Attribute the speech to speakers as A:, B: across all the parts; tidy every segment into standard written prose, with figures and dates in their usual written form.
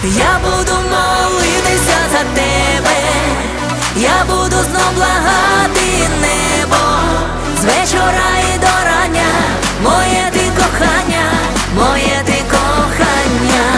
A: Я буду молитися за тебе, я буду знов благати небо, з вечора і до рання, моє ти кохання, моє ти кохання.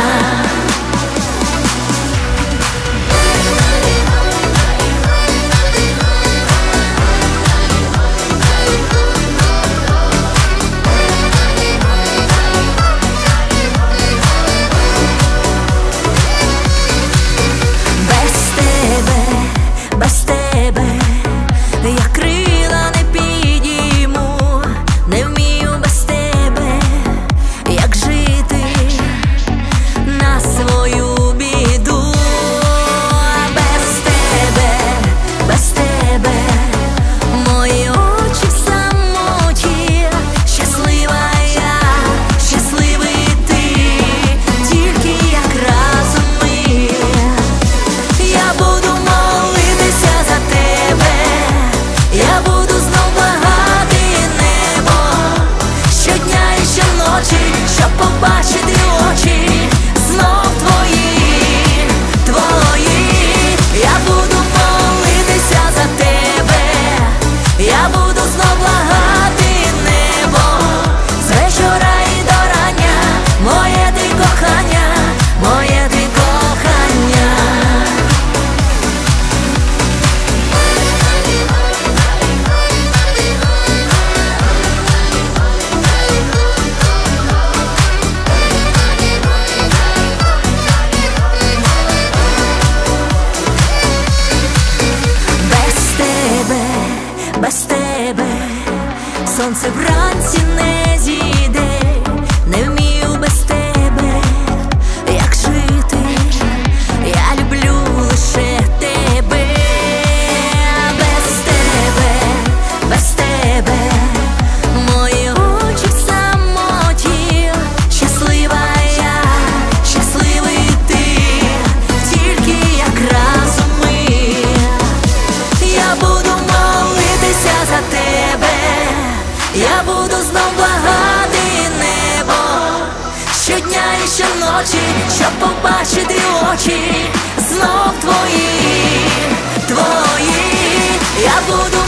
A: Без тебе я крила не підійму, не вмію без тебе, як жити на свою біду. Без тебе мої очі в самоті, щаслива я, щасливий ти, тільки як разом ми. Я буду молитися за тебе, я буду знов благати небо, щодня і щоночі, щоб побачити очі знов твої, твої. Я буду молитися за тебе, я буду знов благати небо, з вечора і до рання, моє ти кохання, моє ти кохання. Без тебе сонце вранці не зійде, не вмію без тебе, як жити, я люблю лише тебе. Без тебе мої очі в самоті, щаслива я, щасливий ти, тільки як разом ми. Я буду молитися за тебе, я буду знов благати небо, щодня і щоночі, щоб побачити очі знов твої, твої. Я буду